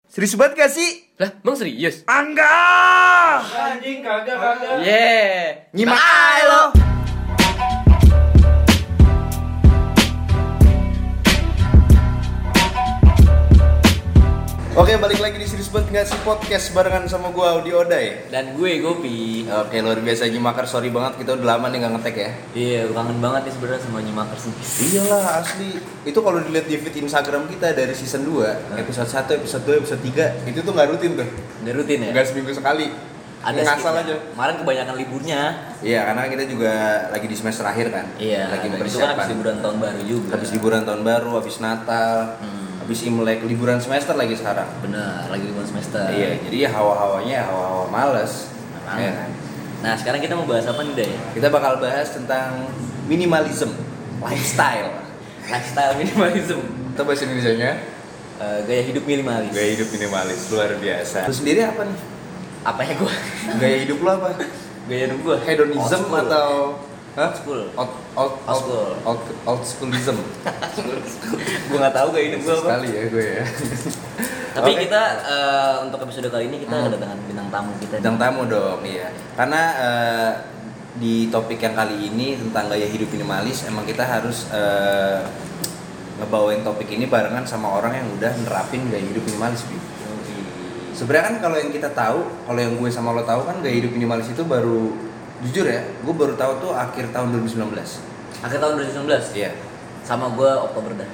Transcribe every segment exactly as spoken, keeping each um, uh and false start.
Serius banget gak sih? Lah, emang serius? Angga! Anjing kagak kagak. Yeah. Nyimak aja lo. Oke, balik lagi di Serius banget gak sih podcast barengan sama gue Audi Oday. Dan gue Gopi. Oke, luar biasa Nyimakar, sorry banget kita udah lama nih gak ngetek ya. Iya, kangen banget nih sebenarnya sama Nyimakers nih. Iyalah asli. Itu kalau dilihat di feed Instagram kita dari season dua, Hmm. episode satu, episode dua, episode tiga, itu tuh gak rutin tuh. Udah rutin ya? Gak seminggu sekali. Ada ngasal skipnya. aja. Kemarin kebanyakan liburnya. Iya, karena kita juga lagi di semester akhir kan. Iya, lagi dan itu kan persiapan. habis liburan tahun baru juga. Habis liburan tahun baru, habis Natal, Hmm. habis Imlek, liburan semester lagi sekarang. Bener, lagi liburan semester. Iya, jadi ya hawa-hawanya hawa-hawa males. Memang. Iya kan? Nah, sekarang kita mau bahas apa nih, Day? Kita bakal bahas tentang minimalism, lifestyle. Lifestyle minimalism. Kita bahas Indonesianya, Eh, gaya hidup minimalis. gaya hidup minimalis, luar biasa. Lu sendiri apa nih? Apa ya gue? Gaya hidup lo apa? Gaya hidup gue? Hedonism atau hah? Old school. Old, old, Old school. old, old schoolism. Gue nggak tahu gaya hidup gue apa. Sekali ya gue ya. Tapi Oke. kita eh, untuk episode kali ini kita Hmm. kedatangan bintang tamu kita. Bintang tamu dong, iya. Karena eh, di topik yang kali ini tentang gaya hidup minimalis, emang kita harus eh, ngebawain topik ini barengan sama orang yang udah nerapin gaya hidup minimalis. Bi. Sebenarnya kan kalau yang kita tahu, kalau yang gue sama lo tahu kan gaya hidup minimalis itu baru, jujur ya, gue baru tahu tuh akhir tahun dua ribu sembilan belas. Akhir tahun dua ribu sembilan belas? Iya. Sama gue Oktober dah.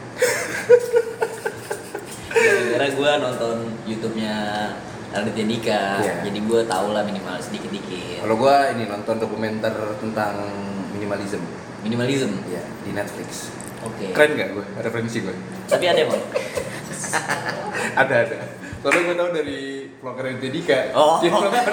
Gara-gara gue nonton YouTube-nya Raditya Dika, Iya. jadi gue tau lah minimal sedikit-dikit. Kalau gue ini nonton dokumenter tentang minimalism. Minimalism. Iya, di Netflix. Oke. Keren gak gue? Referensi gue. Tapi ada bang. ada ada. Soalnya gue tahu dari vlogger Raditya Dika. Oh. Dia nonton.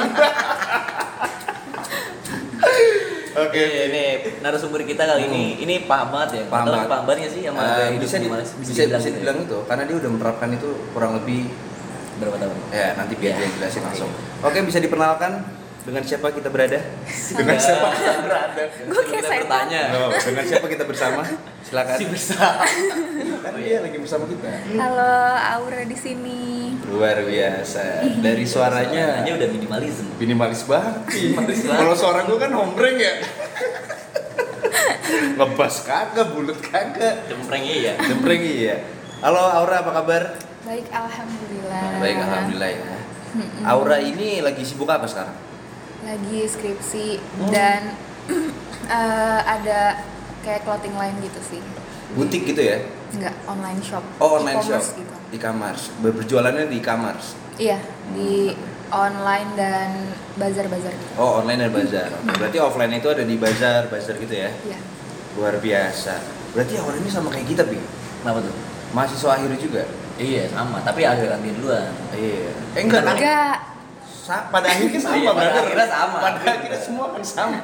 Oke. Oke, ini narasumber kita kali ini, ini paham banget ya. Paham Atau banget. paham banget nggak sih sama Eh, gaya hidup bisa di, minimalis? bisa, dibilang bisa gitu ya? dibilang itu karena dia udah menerapkan itu kurang lebih Berapa tahun? ya nanti biar Ya. dia jelasin Oke. langsung. Oke, bisa diperkenalkan dengan siapa kita berada? Dengan siapa kita berada? Gue kayak saya bertanya. No, dengan siapa kita bersama? Silakan. Si bersama. Kan dia lagi bersama kita. Halo, Aura di sini. Luar biasa. Dari suaranya Suaranya udah minimalism. minimalis banget. Minimalis banget. Kalau suara gue kan hombreng ya. Ngebas kagak, bulut kagak. Cempreng iya. Jempreng iya. Halo Aura, apa kabar? Baik, alhamdulillah. Baik, alhamdulillah ya. Aura ini lagi sibuk apa sekarang? Lagi skripsi dan eh, ada kayak clothing line gitu sih. Butik gitu ya? Enggak, online shop. Oh, online shop. E-commerce gitu. E-commerce. Ber- Berjualannya di e-commerce. Iya, di online dan bazar-bazar gitu. Oh, online dan bazar. Oke, berarti offline itu ada di bazar, bazar gitu ya? Iya. Luar biasa. Berarti Aura ini sama kayak kita, Pi. Kenapa tuh? Mahasiswa akhir juga. Iya sama, tapi akhiran dia duluan. Iya. Eh enggak dong. Enggak. Sa- pada akhirnya sama, Iya, pada brother. akhirnya sama. Pada akhirnya semua kan sama.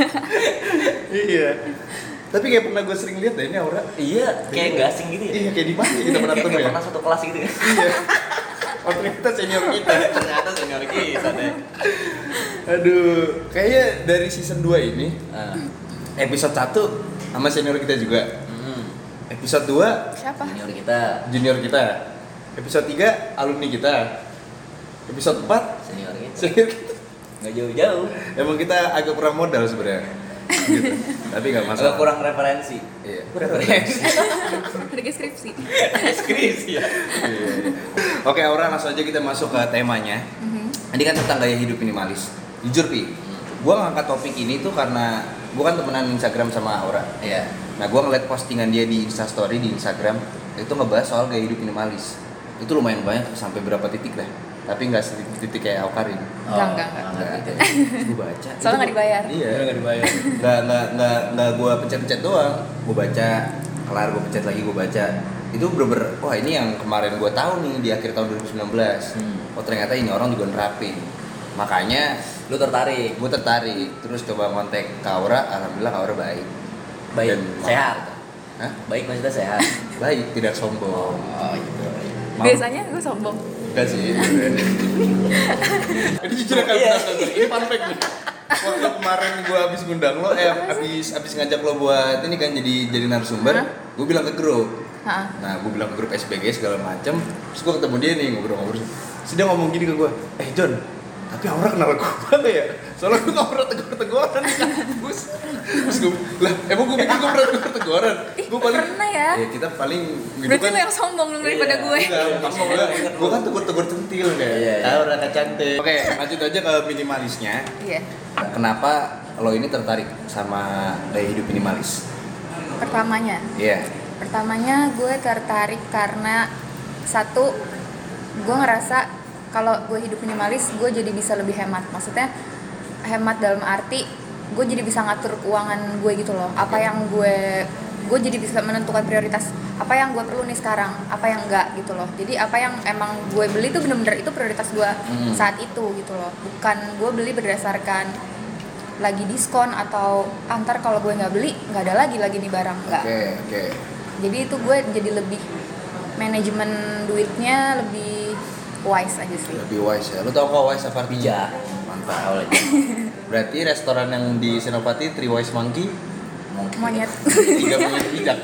Iya. Tapi kayak pernah gue sering lihat deh ini Aura. Iya, kayak nggak asing gitu ya. Iya, kayak di mana kita pernah Kayak ketemu ya? pernah satu kelas gitu ya. Iya. Oh, ternyata senior kita. Ternyata senior kita deh. Aduh, kayaknya dari season dua ini Ah. episode satu sama senior kita juga. Hmm. Episode dua Siapa? Senior kita, junior kita. Episode tiga alumni kita. Episode empat senior kita. senior kita. Nggak jauh-jauh. Emang kita agak kurang modal sebenarnya. Gitu. Tapi nggak Agak masalah. kurang referensi. Iya. Referensi. Lagi skripsi. Skripsi ya. Iya. Oke, Aura, langsung aja kita masuk ke temanya. Mhm. Ini kan tentang gaya hidup minimalis. Jujur, Pi, gua ngangkat topik ini tuh karena gua kan temenan Instagram sama Aura. Iya. Nah, gua ngeliat postingan dia di Instastory di Instagram itu ngebahas soal gaya hidup minimalis. Itu lumayan banyak sampai berapa titik dah. Tapi nggak setitik-titik kayak Aukarin. Enggak, enggak, enggak. Enggak gitu. Gue baca. Soalnya Itu- nggak dibayar. Iya. Nggak dibayar. Nggak nggak nggak nggak gue pencet-pencet doang. Gue baca, kelar gue pencet lagi gue baca. Itu bener-bener, wah ini yang kemarin gue tahu nih di akhir tahun dua ribu sembilan belas. Hmm. Oh ternyata ini orang juga nerapin. Makanya Lu tertarik? gue tertarik. Terus coba kontak Aura, alhamdulillah Aura baik. Baik, Dan sehat. Hah? Baik maksudnya sehat. Baik, tidak sombong. Oh gitu. Mau- Biasanya gue sombong. Enggak sih. Ini jujur akan Iya. ini fun fact nih. Waktu kemarin gue habis ngundang lo, eh habis habis ngajak lo buat ini kan jadi jadi narasumber, Hah? gue bilang ke grup. Heeh. Nah, gue bilang ke grup S B G segala macem, terus gue ketemu dia nih ngobrol-ngobrol. Terus dia ngomong gini ke gue, eh John, tapi Aura kenal gue mana ya? Soalnya gue gak pernah tegur-teguran di kampus. Terus gue, lah emang gue pikir gue pernah tegur-teguran? Ih, Gue paling, pernah ya? ya kita paling gitu Berarti kan. lo yang sombong dong daripada Iya, gue. Enggak, kamu enggak. Gue kan tegur-tegur centil kayak. Iya, iya. Aura cantik. Oke, lanjut aja ke minimalisnya. Iya. Kenapa lo ini tertarik sama gaya hidup minimalis? Pertamanya, Iya. pertamanya gue tertarik karena satu, gue ngerasa kalau gue hidup minimalis, gue jadi bisa lebih hemat. Maksudnya hemat dalam arti gue jadi bisa ngatur keuangan gue gitu loh. Apa yang gue gue jadi bisa menentukan prioritas apa yang gue perlu nih sekarang, apa yang enggak gitu loh. Jadi apa yang emang gue beli tuh bener-bener itu prioritas gue Hmm. saat itu gitu loh. Bukan gue beli berdasarkan lagi diskon atau antar kalau gue nggak beli nggak ada lagi lagi nih barang, nggak. Oke, oke. Jadi itu gue jadi lebih manajemen duitnya lebih wise aja sih. Lebih wise ya. Lo tau kok wise apa artinya? Bijak. Mantap. Tahu lagi. Berarti restoran yang di Senopati Three Wise Monkey Monyet. tiga monyet bijak.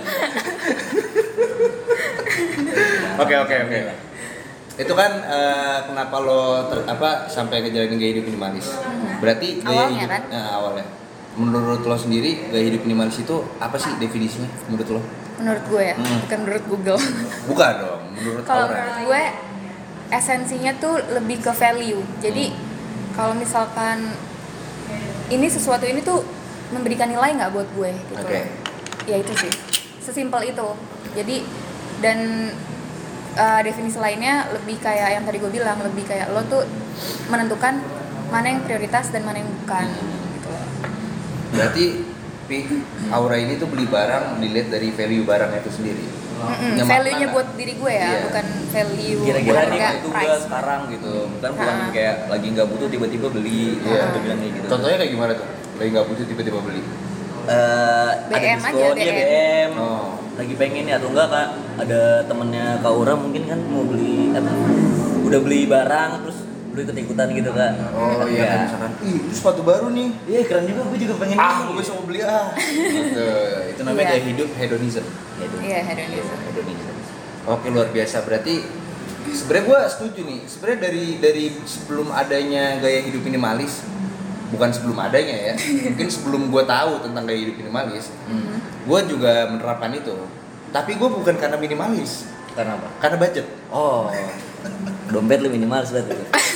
Oke, oke, oke. Itu kan eh, kenapa lo ter, apa sampai ngejalanin gaya hidup minimalis? Berarti gaya Awalnya hidup kan? eh, awalnya. Menurut lo sendiri gaya hidup minimalis itu apa sih definisinya menurut lo? Menurut gue ya, Hmm. bukan menurut Google. Bukan dong, menurut Kalau Aura. menurut gue esensinya tuh lebih ke value. Jadi Hmm. kalau misalkan ini sesuatu ini tuh memberikan nilai nggak buat gue gitu. Oke. Ya itu sih, sesimpel itu. Jadi dan uh, definisi lainnya lebih kayak yang tadi gue bilang, lebih kayak lo tuh menentukan mana yang prioritas dan mana yang bukan gitu loh. Berarti Pi, Aura ini tuh beli barang dilihat dari value barangnya itu sendiri. Mm-mm, Punya value-nya makna buat nggak? diri gue ya, Iya. bukan value Kira-kira nih harga, itu gue price. sekarang gitu. Kan bukan Ah. kayak lagi nggak butuh tiba-tiba beli. Iya. Udah bilang kayak gitu. Contohnya kayak gimana tuh? Lagi nggak butuh tiba-tiba beli. Eh, B ada M aja, diskon, iya B B M. M. Oh. Lagi pengen nih atau enggak Kak? Ada temennya Kak Ura mungkin kan mau beli apa? Udah beli barang terus lu ikut-ikutan gitu Kak. Oh iya, kan misalkan, ih itu sepatu baru nih. Iya keren juga, gue juga pengen Ah, beli. gue besok mau beli ah. Gitu. Itu namanya Iya. gaya hidup hedonism. Iya, hedonism. Hedonism. Oke, luar biasa. Berarti sebenarnya gue setuju nih. Sebenarnya dari dari sebelum adanya gaya hidup minimalis, bukan sebelum adanya ya, mungkin sebelum gue tahu tentang gaya hidup minimalis, Mhm. gue juga menerapkan itu. Tapi gue bukan karena minimalis, Karena apa? karena budget. Oh. Dompet lu minimal berarti.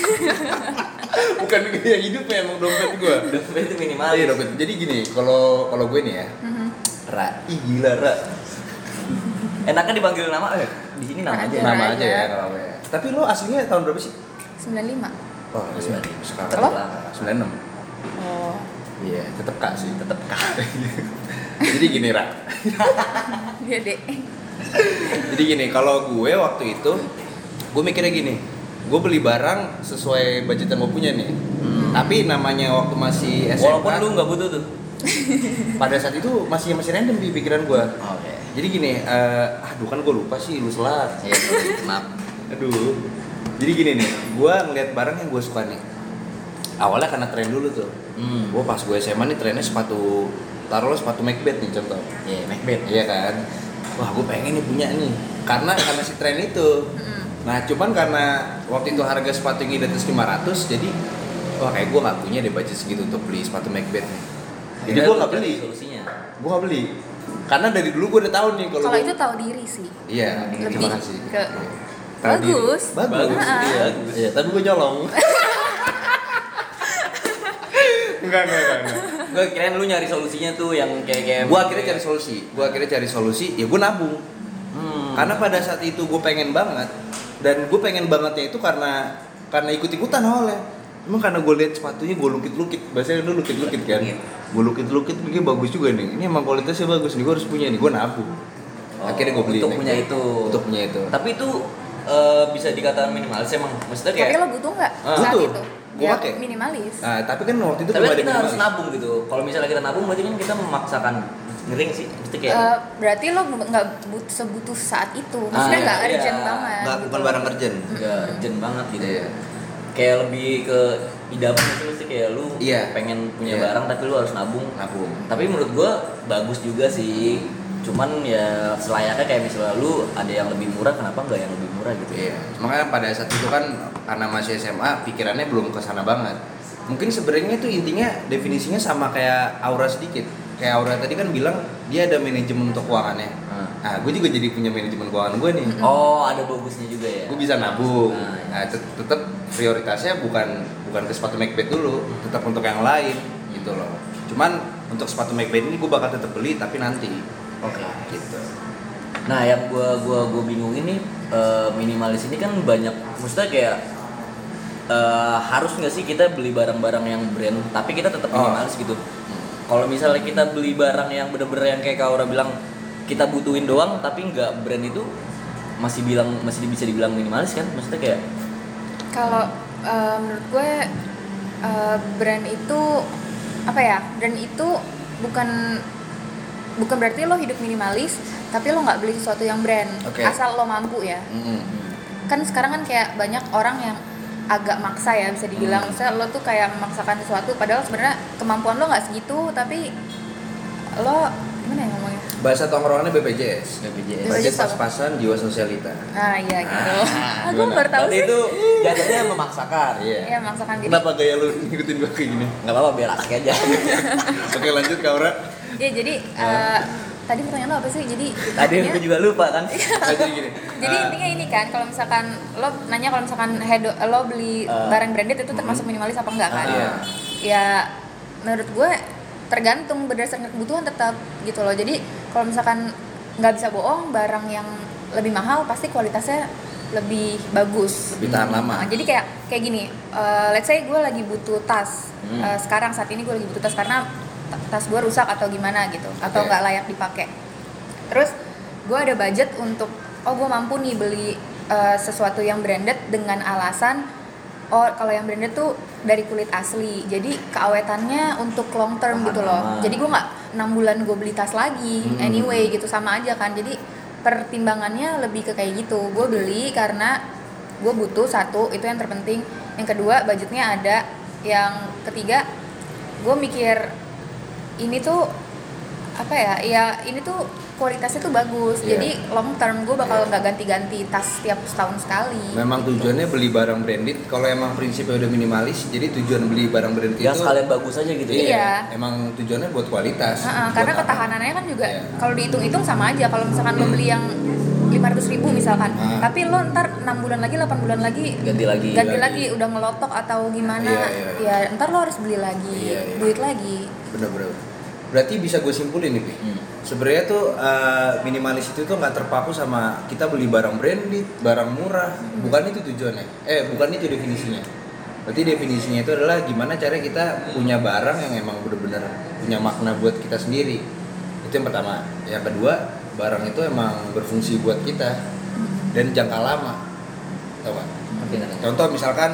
Bukan gaya hidupnya emang dompet gue. Dompet itu minimal. Iya dompet. Jadi gini, kalau kalau gue nih ya, Mhm. Ra, ih gila Ra. Enaknya dipanggil nama eh di sini nama aja. Aja. Nama aja aja. ya kalau gue. Tapi lo aslinya tahun berapa sih? sembilan puluh lima. Oh, masih sekarang. Apa? sembilan puluh enam. Oh. Iya, tetep kak sih, tetep kak. Jadi gini Ra. Dia deh. Jadi gini, kalau gue waktu itu, gue mikirnya gini, gue beli barang sesuai budget yang gue punya nih. Tapi namanya waktu masih S M A, Walaupun lu nggak butuh tuh. pada saat itu masih masih random di pikiran gue. Oke. Jadi gini, eh, aduh kan gue lupa sih, lu selat. Iya, maaf. Aduh. Jadi gini nih, gue ngeliat barang yang gue suka nih. Awalnya karena tren dulu tuh. Hmm. Gue pas gue S M A nih trennya sepatu, taruhlah sepatu Macbeth nih contoh. Iya, Macbeth. Iya kan? Wah gue pengen nih punya nih. Karena karena si tren itu. Mhm. Nah cuman karena waktu itu harga sepatunya di atas lima ratus, jadi wah kayak gue nggak punya deh budget segitu untuk beli sepatu Macbeth nih. Jadi gue nggak beli. Solusinya. Gue nggak beli. Karena dari dulu gue udah tahu nih kalau Kalau gua- itu tahu diri sih. Iya, Lebih terima kasih. ke- Tahu diri. Bagus. Bagus. Bagus. Ah. Iya. Iya, tapi gue nyolong. enggak, enggak, enggak, enggak. Gue kirain lu nyari solusinya tuh yang kayak kayak. Gue akhirnya cari solusi. Gue akhirnya cari solusi. Ya gue nabung. Hmm. Karena pada saat itu gue pengen banget. Dan gue pengen bangetnya itu karena karena ikut-ikutan awalnya. Emang karena gue lihat sepatunya gue lukit-lukit. Bahasanya dulu lukit-lukit kan. Iya. Gue lukit-lukit, ini bagus juga nih. Ini emang kualitasnya bagus nih. Gue harus punya nih. Gue nabung. Oh, Akhirnya gue beli. untuk Macbeth. punya itu. Untuk punya itu. Tapi itu eh, bisa dikatakan minimalis emang. Maksudnya kayak. Tapi lo butuh nggak Ah, saat butuh. itu? Gua Ya, pakai. minimalis. Nah, tapi kan waktu itu Tapi belum kan ada kita harus minimalis. nabung gitu. Kalau misalnya kita nabung berarti kan kita memaksakan ngering sih. Mesti kayak. Eh, berarti lo nggak but- sebutuh saat itu. Maksudnya Ah, nggak iya. urgent banget. Nggak, gitu. bukan barang urgent. Enggak urgent banget gitu. Iya. Kayak lebih ke idaman itu mesti kayak lu Iya. pengen punya Iya. barang tapi lu harus nabung. Nabung. Tapi menurut gua bagus juga sih. cuman ya selayaknya kayak misalnya lu ada yang lebih murah, kenapa nggak yang lebih murah gitu ya? Iya, makanya pada saat itu kan karena masih S M A pikirannya belum ke sana banget. Mungkin sebenarnya itu intinya definisinya sama kayak Aura sedikit. Kayak Aura tadi kan bilang dia ada manajemen untuk keuangannya. Hmm. Nah, gue juga jadi punya manajemen keuangan gue nih. Oh, ada bagusnya juga ya. Gue bisa nabung. Nah, iya. Nah, tet- tetap prioritasnya bukan bukan ke sepatu Macbeth dulu, tetap untuk yang lain gitu loh. Cuman untuk sepatu Macbeth ini gue bakal tetap beli tapi nanti. Oke. Gitu. Nah, yang gua gua gua bingung ini eh, minimalis ini kan banyak, maksudnya kayak eh, harus nggak sih kita beli barang-barang yang brand tapi kita tetap Oh. minimalis gitu. Kalau misalnya kita beli barang yang bener-bener yang kayak Kak Aura bilang kita butuhin doang tapi nggak brand, itu masih bilang masih bisa dibilang minimalis kan? Maksudnya kayak Kalau uh, menurut gue uh, brand itu apa ya? Brand itu bukan bukan berarti lo hidup minimalis, tapi lo nggak beli sesuatu yang brand, Oke. asal lo mampu ya. Mm-mm. Kan sekarang kan kayak banyak orang yang agak maksa ya bisa dibilang, misalnya lo tuh kayak memaksakan sesuatu, padahal sebenarnya kemampuan lo nggak segitu, tapi lo gimana ya ngomongnya? Bahasa tongkrongannya B P J S. B P J S. B P J S Budget apa? pas-pasan, jiwa sosialita. Nah iya gitu. Ah, Aku gimana? baru tahu Berarti sih. itu jatuhnya memaksakan. Iya. Iya memaksakan diri. Kenapa gaya lu ngikutin gue kayak gini? Nggak apa-apa, biar asik aja. Oke, lanjut Kak Aura. Iya jadi uh, tadi pertanyaan lo apa sih? Jadi Tadi intinya- aku juga lupa kan. Nah, jadi gini. Jadi Ah, intinya ini kan, kalau misalkan lo nanya kalau misalkan head lo beli Uh, barang branded itu termasuk minimalis apa enggak kan? Iya. Ya menurut gue tergantung berdasarkan kebutuhan tetap gitu loh. Jadi kalau misalkan nggak bisa bohong, barang yang lebih mahal pasti kualitasnya lebih bagus. lebih tahan lama. Nah, jadi kayak kayak gini, uh, let's say gue lagi butuh tas. Hmm. Uh, sekarang saat ini gue lagi butuh tas karena t- tas gue rusak atau gimana gitu, atau Oke. nggak layak dipakai. Terus gue ada budget untuk, oh gue mampu nih beli uh, sesuatu yang branded dengan alasan, oh kalau yang branded tuh dari kulit asli, jadi keawetannya untuk long term Tahan gitu loh. lama. Jadi gue nggak enam bulan gue beli tas lagi, Hmm. anyway gitu, sama aja kan. Jadi pertimbangannya lebih ke kayak gitu. Gue beli karena gue butuh, satu itu yang terpenting. Yang kedua budgetnya ada. Yang ketiga gue mikir ini tuh apa ya? Ya ini tuh kualitasnya tuh bagus. Iya. Jadi long term gue bakal nggak ganti-ganti tas setiap setahun sekali. Memang tujuannya beli barang branded. Kalau emang prinsipnya udah minimalis, jadi tujuan beli barang branded Ya itu sekalian bagus aja gitu ya. Iya. Emang tujuannya buat kualitas. Heeh, buat karena apa? ketahanannya kan juga Iya. kalau dihitung-hitung sama aja. Kalau misalkan lo beli yang lima ratus ribu misalkan, Ah. tapi lo ntar enam bulan lagi, delapan bulan lagi Ganti lagi. ganti lagi. lagi, udah ngelotok atau gimana, Iya, iya. ya ntar lo harus beli lagi, Iya, iya. duit lagi. Bener-bener. Berarti bisa gue simpulin nih, Pi. Hmm. Sebenarnya tuh uh, minimalis itu tuh nggak terpaku sama kita beli barang branded, barang murah. Bukan itu tujuannya. Eh, bukan itu definisinya. Berarti definisinya itu adalah gimana cara kita punya barang yang emang bener-bener punya makna buat kita sendiri. Itu yang pertama. Yang kedua, barang itu emang berfungsi buat kita dan jangka lama. Tahu nggak? Ngerti nggak? Contoh misalkan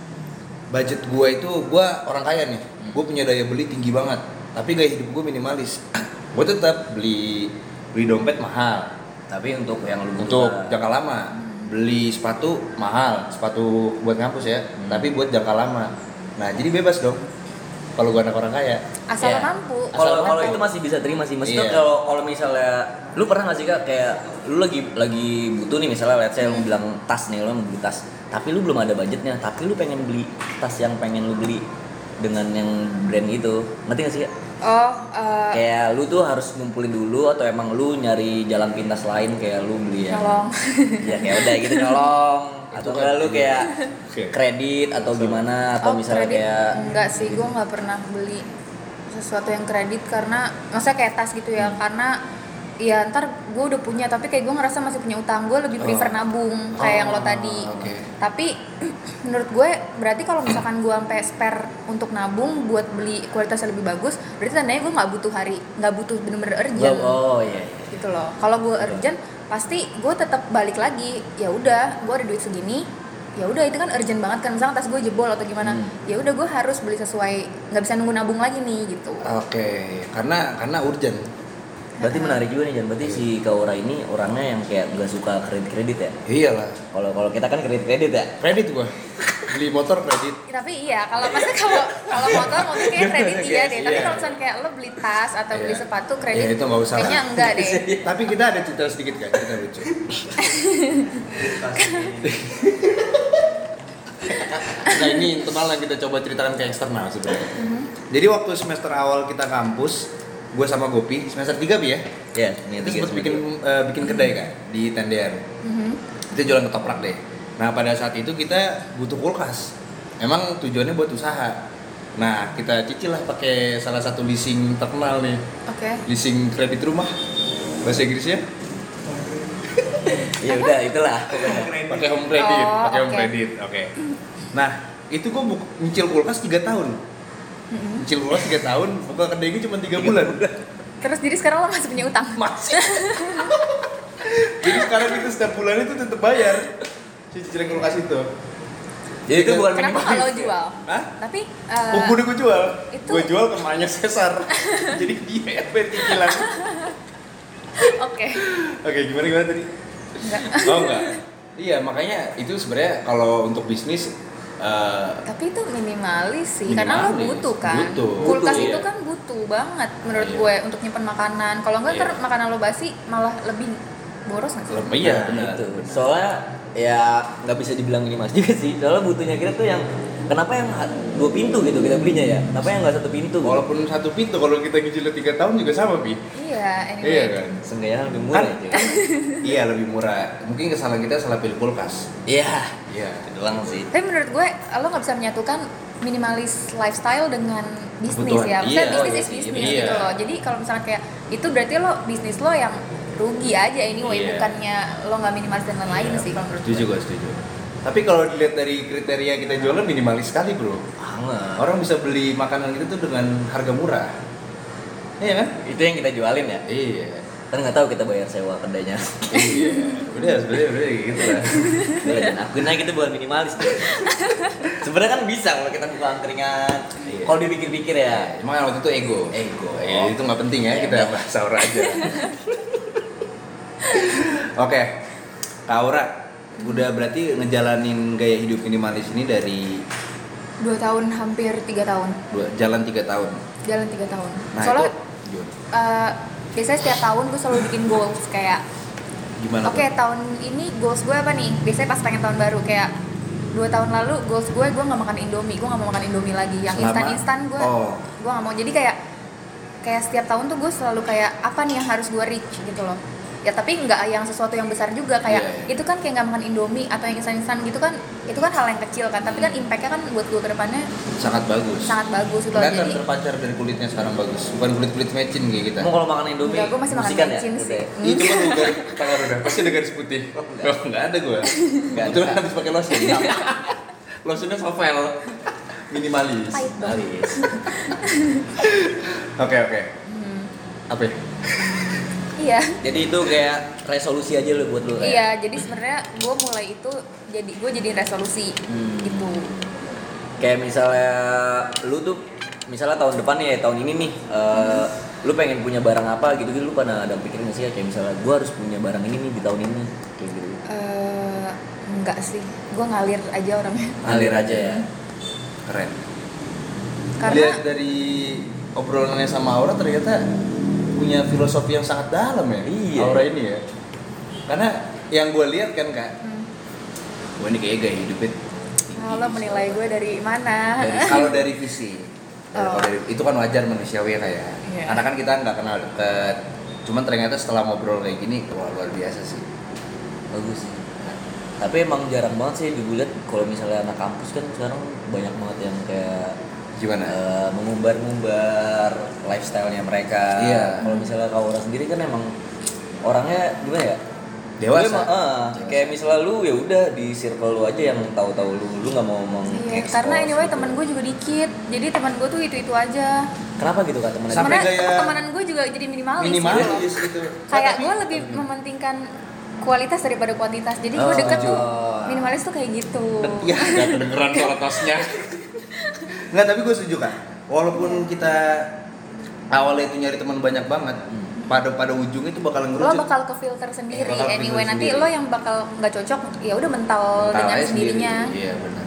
budget gue itu, gue orang kaya nih, gue punya daya beli tinggi banget, tapi gaya hidup gue minimalis. Gue tetap beli beli dompet mahal Tapi untuk yang lu untuk butuh, jangka lama, beli sepatu mahal, sepatu buat ngampus ya, Hmm. tapi buat jangka lama. Nah jadi bebas dong kalau gue anak orang kaya. Asal Ya. lo mampu. Kalau Asal kalau mampu. itu masih bisa terima sih. Maksudnya Iya. kalau kalau misalnya lu pernah nggak sih Kak, kayak lu lagi lagi butuh nih, misalnya let's say lu bilang tas nih, lu mau beli tas, tapi lu belum ada budgetnya, tapi lu pengen beli tas yang pengen lu beli dengan yang brand itu, ngerti nggak sih Kak? Oh, eh, Kayak lu tuh harus ngumpulin dulu atau emang lu nyari jalan pintas lain kayak lu beli ya? nyolong. Ya kayak udah gitu nyolong atau Itu kayak kan lu kayak Oke. kredit atau gimana atau Oh, misalnya kredit kayak enggak sih, gue nggak pernah beli sesuatu yang kredit karena maksudnya kayak tas gitu ya, karena ya ntar gue udah punya tapi kayak gue ngerasa masih punya utang, gue lebih prefer Oh. nabung kayak yang lo Oh, tadi. oke. Tapi menurut gue berarti kalau misalkan gue sampai spare untuk nabung buat beli kualitas yang lebih bagus, berarti tandanya gue nggak butuh hari, nggak butuh bener-bener urgent oh iya, iya. gitu loh. Kalau gue urgent pasti gue tetap balik lagi, ya udah gue ada duit segini, ya udah itu kan urgent banget kan, misalnya tas gue jebol atau gimana, Hmm. ya udah gue harus beli sesuai, nggak bisa nunggu nabung lagi nih gitu. Oke, karena karena urgent. Berarti menarik juga nih Jan, berarti si Kaura ini orangnya yang kayak gak suka kredit-kredit ya? Iyalah, Kalau kalau kita kan kredit-kredit ya? kredit gue. Beli motor kredit. Tapi iya, kalau maksudnya kalau kalau motor mobil kayak kredit iya deh. Tapi Iya. kalau misalnya kayak lo beli tas atau beli Iya. sepatu kredit, Iya, itu nggak usah. kayaknya enggak deh. Tapi kita ada cerita sedikit kan, kita lucu. Nah ini internal yang kita coba ceritakan ke eksternal sebenarnya. Jadi waktu semester awal kita kampus, gue sama Gopi, semester tiga Bi ya, Ya, ini kita tiga sempat semester. bikin eh, bikin kedai kan di tendean. Mhm. Itu jualan ketoprak deh. Nah pada saat itu kita butuh kulkas. Emang tujuannya buat usaha. Nah kita cicil lah pakai salah satu leasing terkenal nih, Oke. leasing kredit rumah. Bahasa Inggrisnya Ya udah itulah. pakai home credit, Oh, pakai home oke. credit. Oke. Nah itu gue buk- nyicil kulkas tiga tahun. Nyicil kulkas tiga tahun, buka kedainya cuma tiga bulan. Terus jadi sekarang lo masih punya utang? Masih. Jadi sekarang itu setiap bulan itu tetap bayar cicilan kulkas itu. Jadi itu bukan Kenapa minimalis. nggak lo jual? Hah? Tapi eh, Oh, udah gue jual. itu- Gue jual ke emaknya Cesar. Jadi dia yang bayar cicilan. oke. Oke, gimana gimana tadi? Enggak. Oh enggak. Iya, makanya itu sebenarnya kalau untuk bisnis eh, Tapi itu minimalis sih, karena lo Minimalis. butuh kan. Butuh. Kulkas Butuh, itu iya. kan butuh banget menurut Iya. gue untuk nyimpen makanan. Kalau enggak Iya. ntar makanan lo basi malah lebih boros nggak sih? lebih iya Nah, benar. itu. Soalnya ya nggak bisa dibilang minimalis juga sih. Soalnya butuhnya kita tuh yang kenapa yang ha- dua pintu gitu kita belinya ya? Kenapa yang nggak satu pintu? Gitu? Walaupun satu pintu kalau kita nyicil tiga tahun juga sama, Bi. Iya, anyway. Iya kan? Seenggaknya lebih murah Kan, ya. kan iya lebih murah. Mungkin kesalahan kita salah pilih kulkas. Iya. Iya. Itu doang sih. Tapi menurut gue lo nggak bisa menyatukan minimalis lifestyle dengan bisnis Kebutuhan. ya. Maksudnya Iya, bisnis oh, is iya, bisnis iya. gitu loh. Jadi kalau misalnya kayak itu berarti lo bisnis lo yang rugi aja anyway, Iya. bukannya lo nggak minimalis dan lain-lain Iya, sih kalau menurut Setuju gue. gue, setuju. Tapi kalau dilihat dari kriteria kita jualan minimalis sekali, Bro. Banget. Orang bisa beli makanan gitu tuh dengan harga murah. Iya kan? Itu yang kita jualin ya. Iya. Kan nggak tahu kita bayar sewa kedainya. Iya. Udah sebenarnya udah kayak gitu lah. Udah, dan akuin aja kita bukan minimalis tuh. Sebenarnya kan bisa kalau kita buka angkringan. Iya. Kalau dipikir-pikir ya. Cuma waktu itu ego. Ego. Ya, itu nggak penting ya, kita bahas Aura aja. Oke, Kak Aura, udah berarti ngejalanin gaya hidup minimalis ini dari Dua tahun, hampir tiga tahun. dua, jalan tiga tahun. Jalan tiga tahun. Nah Soalnya itu gimana? eh, biasanya setiap tahun gue selalu bikin goals kayak Gimana oke tuh? tahun ini goals gue apa nih? Biasanya pas pengen tahun baru kayak dua tahun lalu goals gue gue nggak makan indomie, gue nggak mau makan indomie lagi. Yang Selama- instan instan gue Oh. gue nggak mau. Jadi kayak kayak setiap tahun tuh gue selalu kayak apa nih yang harus gue reach gitu loh. Ya tapi nggak yang sesuatu yang besar juga kayak Iya, iya. itu kan kayak nggak makan indomie atau yang instan instan gitu kan itu kan hal yang kecil kan. Tapi kan impactnya kan buat gue kedepannya Sangat bagus. sangat bagus gitu loh. Kelihatan Jadi terpancar dari kulitnya sekarang bagus. Bukan kulit-kulit mecin kayak kita. Emang kalau makan Indomie, Enggak, gua masih makan musikan mecin ya? sih. Udah. Itu kan lu garis tangan udah, pasti ada garis putih. Oh, enggak ada gua. Nggak ada. Kebetulan habis pakai lotion. Lotionnya Sovel. Minimalis. pahit banget. Habis. Oke, oke. Hmm. Apa ya? Iya. Jadi itu kayak resolusi aja lo buat lo. kayak. Iya, jadi sebenarnya gue mulai itu jadi gue jadi resolusi Hmm. gitu. Kayak misalnya lu tuh misalnya tahun depan nih, tahun ini nih, eh, lu pengen punya barang apa gitu gitu, lu pernah ada pikirin nggak sih ya? Kayak misalnya gue harus punya barang ini nih di tahun ini, kayak gitu. Eh enggak sih, gue ngalir aja orangnya. Alir aja ya. Keren. Karena Lihat dari obrolannya sama Aura ternyata punya filosofi yang sangat dalam ya. Iya. Aura ini ya. Karena yang gue lihat kan Kak, hmm, gue ini kayak gaya hidupnya ah, lo menilai gue dari mana? dari, kalau dari visi. Dari- Oh. kalau dari- itu kan wajar manusiawi ya kayak. Iya. Karena kan kita nggak kenal deket. Cuman ternyata setelah ngobrol kayak gini, wah luar biasa sih. Bagus sih. Tapi emang jarang banget sih gue lihat kalau misalnya anak kampus kan sekarang banyak banget yang kayak Gimana? eh, mengumbar-ngumbar lifestyle-nya mereka. Iya. Kalau misalnya kau orang sendiri kan emang orangnya gimana ya? Dewasa. Lu emang, eh, Dewasa. kayak misalnya lu ya udah di circle lu aja yang tahu-tahu lu, lu nggak mau ngomong. Iya, karena anyway teman gue juga dikit, jadi teman gue tuh itu itu aja. Kenapa gitu kak temennya? Sampai Sebenarnya gaya- pertemanan gue juga jadi minimalis. Minimalis gitu loh. gitu. Kayak Tapi- gue lebih mementingkan kualitas daripada kuantitas. Jadi gue Oh. deket tuh Oh. minimalis tuh kayak gitu. Ya, nggak kedengeran suara tasnya. Nggak, tapi gue setuju kan. Walaupun kita awalnya itu nyari teman banyak banget, pada pada ujungnya itu bakalan Lo ngerucut. bakal ke filter sendiri. Bakal ke Anyway filter nanti sendiri. lo yang bakal nggak cocok, ya udah mental Mental dengan aja sendiri. sendirinya. Iya benar. benar.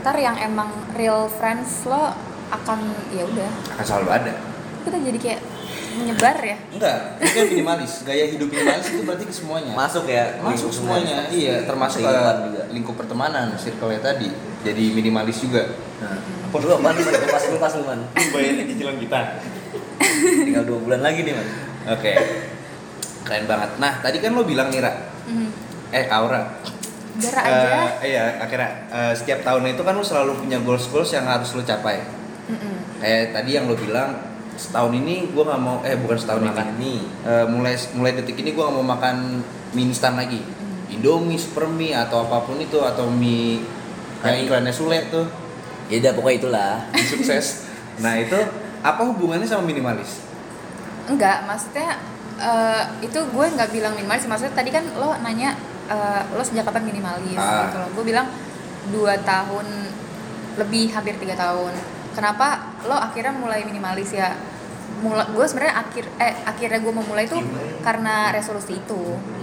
ntar yang emang real friends lo akan ya udah Akan selalu ada. kita jadi kayak menyebar ya. Enggak, itu kan minimalis. Gaya hidup minimalis itu berarti ke semuanya. Masuk ya. Masuk semuanya, iya, termasuk ke Kehidupan juga. lingkup pertemanan, circle-nya tadi. Jadi minimalis juga. Nah, apa lu apaan nih, Man? Lepas lepas lu, Man. Bayarin cicilan kita. Tinggal dua bulan lagi nih, Man. Oke. Keren banget. Nah, tadi kan lo bilang nih, Ra. Mhm. Eh, Aura. Dara aja. Eh, iya, akhirnya eh, setiap tahun itu kan lo selalu punya goals-goals yang harus lo capai. Mm-mm. Kayak tadi yang lo bilang setahun ini gue nggak mau, eh bukan setahun Makan ini. mie. Eh, mulai mulai detik ini gue nggak mau makan mie instan lagi. Indomie, super mie atau apapun itu atau mie yang iklannya Sule tuh. Ya udah pokoknya itulah. Mie sukses. Nah itu apa hubungannya sama minimalis? Enggak, maksudnya eh, itu gue nggak bilang minimalis. Maksudnya tadi kan lo nanya eh, lo sejak kapan minimalis Ah. gitu loh. Gue bilang dua tahun lebih, hampir tiga tahun. Kenapa lo akhirnya mulai minimalis ya? Mula, gue sebenarnya akhir eh akhirnya gue memulai itu karena resolusi itu.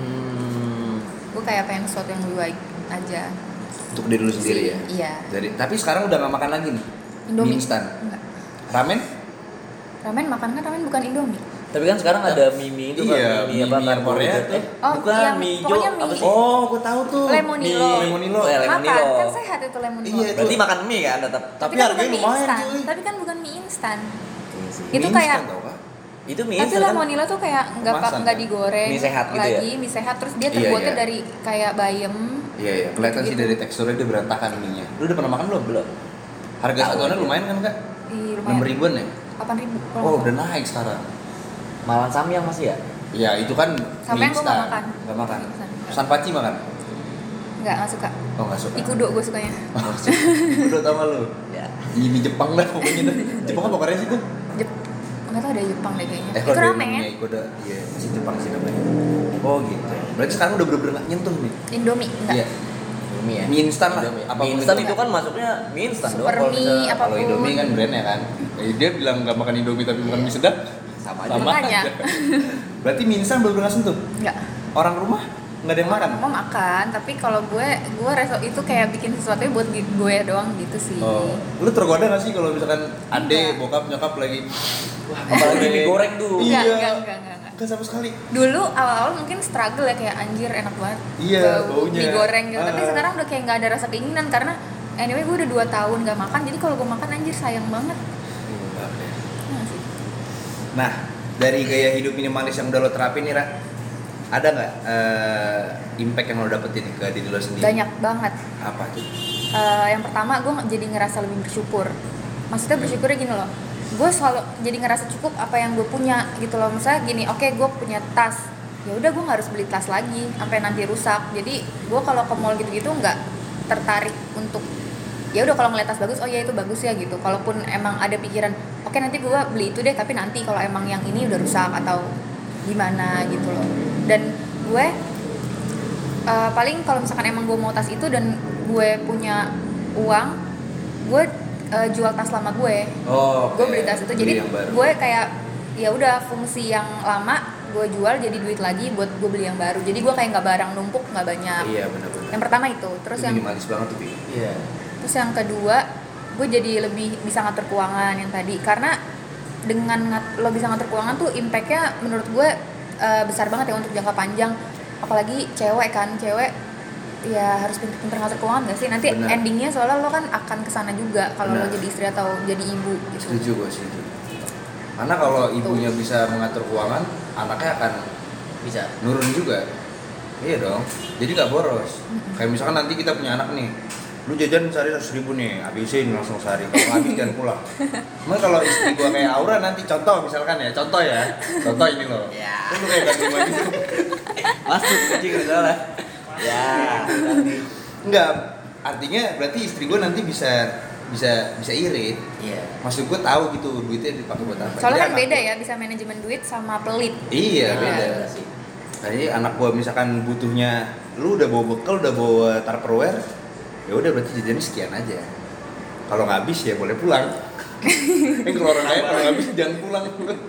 Hmm. Gue kayak pengen sesuatu yang lebih baik aja. Untuk diri lu sendiri ya. Iya. Jadi tapi sekarang udah nggak makan lagi nih. Indomie. Mie instan. Enggak. Ramen? Ramen makan kan ramen bukan Indomie. Tapi kan sekarang ada mie-mie itu Iya, kan, mie apa mie-mie yang karbo Korea itu tuh. tuh. Oh, Bukan yang- mie hijau pokoknya apa mie- sih? Oh, gue tahu tuh. Lemonilo. Mie lemonilo. Oh, ya, lemonilo. Makan, kan sehat itu lemonilo. Iya, itu. Berarti makan mie kan tetap. Tapi kan harganya bukan mie lumayan, instan. cuy. Tapi kan bukan mie instan. Iya sih. Itu Mie kayak- instan tau kah? Itu mie Tapi instan kan. lemonilo tuh kayak nggak Kemasan, nggak kan? digoreng Mie sehat gitu lagi, mie sehat terus dia Iya, terbuatnya iya. dari kayak bayam. Iya, iya. Kelihatan sih Gitu-gitu. dari teksturnya dia berantakan mie-nya. Lu udah pernah makan belum? Belum. Harga Tahu satuannya aja. lumayan kan, Kak? Ih, enam lumayan. ribuan ya? delapan ribu. Oh, udah naik sekarang. Malan Samyang masih ya? Ya, itu kan Sampai mie gua nggak instan. makan. Nggak makan. Mie instan. Sanpachi makan? Nggak, nggak suka. Oh, nggak suka. Ikudo gue sukanya. Oh, udah sama lu. Ya. Mie mie Jepang dah pokoknya dah. Jepang apa Korea sih tuh? Jep, nggak tahu ada Jepang deh kayaknya. Eh, Itu kalau dari ramen. namanya Ikoda, iya, masih Jepang sih namanya. Oh, gitu. Berarti sekarang udah bener-bener nggak nyentuh nih. Indomie enggak. Iya. Mie ya. Mie instan lah. Indomie. Apapun Mie instan itu. itu kan masuknya mie instan doang. Super kalau mie, misalnya- apa- Kalau apapun. Indomie kan brandnya kan. Eh, dia bilang nggak makan Indomie tapi bukan mie sedap. Sama aja. Sama Makanya. aja. Berarti mie instan belum pernah sentuh. Enggak. Orang rumah nggak ada yang makan. Mau makan, tapi kalau gue gue reso itu kayak bikin sesuatu buat gi- gue doang gitu sih. Oh, lu tergoda nggak sih kalau misalkan ade, Enggak. bokap, nyokap lagi wah, Apalagi mie goreng tuh. Iya. Enggak, enggak, enggak, enggak, enggak. Nggak sama sekali. Dulu awal-awal mungkin struggle ya kayak anjir enak banget. Iya, Bau baunya. mie goreng gitu. Tapi Ah. sekarang udah kayak nggak ada rasa keinginan karena anyway gue udah dua tahun nggak makan. Jadi kalau gue makan anjir sayang banget. Iya Nah, sih. Nah, dari gaya hidup minimalis yang udah lo terapin nih, Ra, ada nggak eh, impact yang lo dapetin ke diri lo sendiri? Banyak banget. Apa tuh? Eh, yang pertama gue jadi ngerasa lebih bersyukur. Maksudnya bersyukurnya gini loh, gue selalu jadi ngerasa cukup apa yang gue punya gitu loh. Misalnya gini, oke gue punya tas, ya udah gue nggak harus beli tas lagi sampai nanti rusak. Jadi gue kalau ke mall gitu-gitu nggak tertarik untuk ya udah kalau ngeliat tas bagus, oh ya itu bagus ya gitu. Kalaupun emang ada pikiran, oke nanti gue beli itu deh, tapi nanti kalau emang yang ini udah rusak atau gimana gitu loh. Dan gue uh, paling kalau misalkan emang gue mau tas itu dan gue punya uang, gue uh, jual tas lama gue. Oh, Gue beli tas itu, jadi gue kayak ya udah fungsi yang lama gue jual jadi duit lagi buat gue beli yang baru. Jadi gue kayak nggak barang numpuk, nggak banyak. Iya, benar-benar. Yang pertama itu, terus Itu yang minimalis banget tuh, Pi. Iya. terus yang kedua gue jadi lebih bisa ngatur keuangan yang tadi, karena dengan ngat- lo bisa ngatur keuangan tuh impactnya menurut gue uh, besar banget ya untuk jangka panjang. Apalagi cewek kan, cewek ya harus pinter-pinter ngatur keuangan gak sih? Nanti Bener. endingnya soalnya lo kan akan kesana juga kalau lo Bener. jadi istri atau jadi ibu gitu. Setuju gue, setuju. Karena kalau ibunya bisa mengatur keuangan, anaknya akan Bisa. nurun juga. Iya dong. Jadi nggak boros. Kayak misalkan nanti kita punya anak nih, lu jajan sehari seratus ribu nih, habisin langsung sehari. Kalau nggak habis jangan pulang. Emang kalau istri gua kayak Aura nanti contoh misalkan ya, contoh ya, contoh ini loh. Ya. Kan lu kayak ganti rumah gitu. Masuk anjing udah salah. Ya. Enggak, artinya berarti istri gua nanti bisa bisa bisa irit. Iya. Maksud gua tahu gitu duitnya dipakai buat apa. Soalnya Jadi kan anak beda gua- ya, bisa manajemen duit sama pelit. Iya, Nah, beda. iya sih. Jadi anak gua misalkan butuhnya, lu udah bawa bekal, udah bawa tupperware, ya udah berarti jajannya sekian aja. Kalau nggak habis ya boleh pulang. Yang kalau orang kaya kalau nggak habis jangan pulang.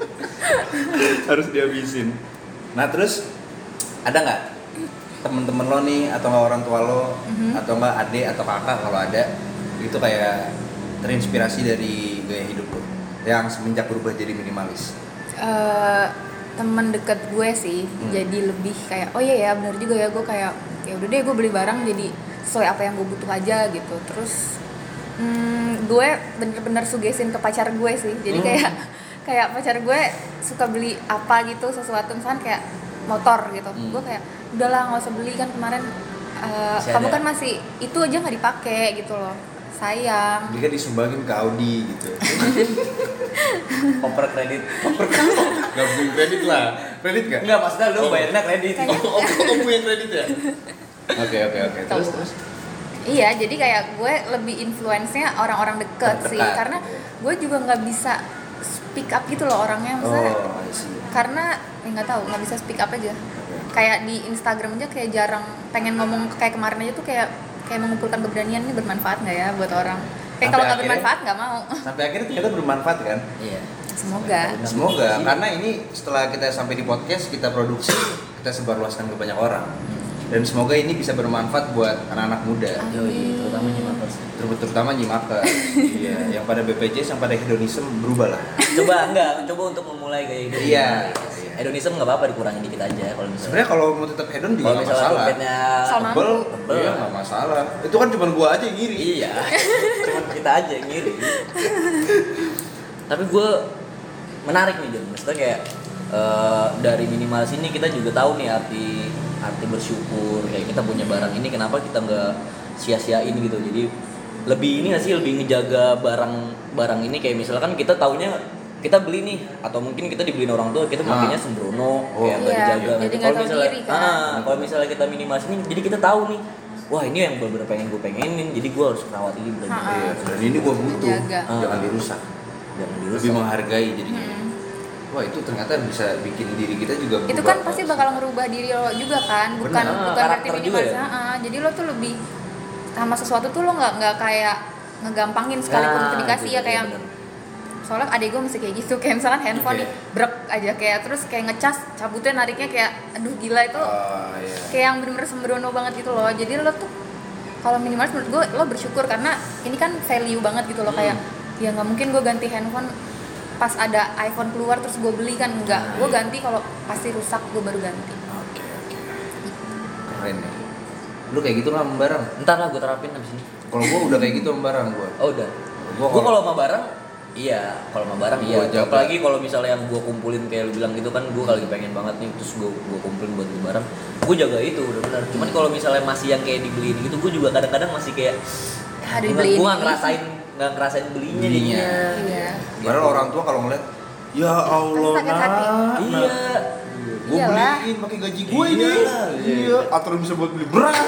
Harus dihabisin. Nah terus ada nggak temen-temen lo nih atau nggak orang tua lo Mhm. atau nggak adik atau kakak kalau ada itu kayak terinspirasi dari gaya hidup lo yang semenjak berubah jadi minimalis? Eh, teman deket gue sih, Hmm. jadi lebih kayak oh iya ya benar juga ya, gue kayak ya udah deh gue beli barang jadi sesuai apa yang gue butuh aja gitu. Terus hmm, gue bener-bener sugesin ke pacar gue sih, jadi Hmm. kayak kayak pacar gue suka beli apa gitu sesuatu, misalkan kayak motor gitu, Hmm. gue kayak udahlah nggak usah beli kan kemarin eh, Masih kamu ada. kan masih itu aja nggak dipakai gitu loh, sayang. Dia kan disumbangin ke Audi gitu. Koper kredit. Gak punya kredit lah. Kredit gak? Enggak, maksudnya lu Oh. bayarnya kredit. Kayak- Oh, oh, oh, punya kredit ya? Oke oke oke. Terus terus. Iya, jadi kayak gue lebih influence-nya orang-orang deket sih, Terdekat. karena gue juga nggak bisa speak up gitu loh orangnya, maksudnya Oh, I see. karena ya nggak tahu, nggak bisa speak up aja. Kayak di Instagram aja kayak jarang pengen ngomong, kayak kemarin aja tuh kayak kayak mengumpulkan keberanian ini bermanfaat nggak ya buat orang. Kayak Sampai kalau nggak akhirnya- bermanfaat nggak mau. Sampai akhirnya ternyata bermanfaat kan? Iya. Semoga. Semoga, karena ini setelah kita sampai di podcast, kita produksi, kita sebarluaskan ke banyak orang. Dan semoga ini bisa bermanfaat buat anak-anak muda, Yoi, terutama nyimakers. ter- terutama nyimaker. Iya, yang pada B P J S, yang pada hedonism berubah lah. Coba enggak, coba untuk memulai gaya hidup. Iya, minimalis. iya. Hedonism enggak apa-apa, dikurangin dikit aja kalau misalnya. Sebenarnya kalau mau tetap hedon juga Kalau nggak misalnya masalah. dompetnya Sama. Tebel, Tebel. iya nggak masalah. Itu kan cuma gua aja yang ngiri. Iya, cuma kita aja yang ngiri. Tapi gue menarik nih, Jon. Maksudnya kayak eh, dari minimalis ini kita juga tahu nih arti arti bersyukur. Kayak kita punya barang ini, kenapa kita nggak sia-siain gitu. Jadi lebih ini nggak sih, lebih ngejaga barang barang ini, kayak misalkan kita taunya kita beli nih, atau mungkin kita dibeliin orang tua, kita Ah. makanya sembrono, Oh. kayak nggak Iya, dijaga. jadi gitu. nggak Kalau tahu misalnya, diri, kan. ah, kalau misalnya kita minimalis ini, jadi kita tahu nih, wah ini yang bener-bener pengen gue pengenin, jadi gue harus merawat ini bener-bener. Ha-ha. Iya, dan ini gua butuh. Jaga. Ah. Jangan dirusak. Jangan Lebih dirusak. menghargai jadinya. Hmm. Wah, itu ternyata bisa bikin diri kita juga berubah. Itu kan pasti bakal ngerubah diri lo juga kan, bukan Benar. bukan berarti Karakter juga minimalis. ya? Ah, jadi lo tuh lebih sama sesuatu tuh lo nggak nggak kayak ngegampangin sekalipun Nah, itu dikasih gitu, ya, kayak bener. soalnya adek gue masih kayak gitu, kayak misalkan handphone Oke. nih brek aja kayak, terus kayak ngecas cabutnya nariknya kayak aduh gila itu, Oh, iya. kayak yang bener-bener sembrono banget gitu loh. Jadi lo tuh kalau minimalis menurut gue lo bersyukur karena ini kan value banget gitu loh, Hmm. kayak ya nggak mungkin gue ganti handphone pas ada iPhone keluar terus gue beli kan, enggak, gue ganti kalau pasti rusak gue baru ganti. Oke, oke. Keren ya. Lu kayak gitu nggak sama barang? Ntar lah gue terapin abis ini. Kalau gua udah kayak gitu sama barang gua. Oh udah. Gua Gue kalau sama barang, iya. Kalau sama barang iya. Gua jaga. Apalagi kalau misalnya yang gue kumpulin kayak lu bilang gitu kan, gue lagi pengen banget nih, terus gue gue kumpulin buat beli barang. Gue jaga itu benar-benar. Cuman kalau misalnya masih yang kayak dibeliin gitu, gue juga kadang-kadang masih kayak, Aduh, gue dibeliin nggak ini. ngerasain nggak ngerasain belinya Belinya. jadinya. Iya. Padahal orang tua kalau ngeliat, ya Allah, Pasti sakit hati. nak, Iya. gue Iyalah. beliin pakai gaji gue ini. Iyalah. Iya, atau bisa buat beli beras.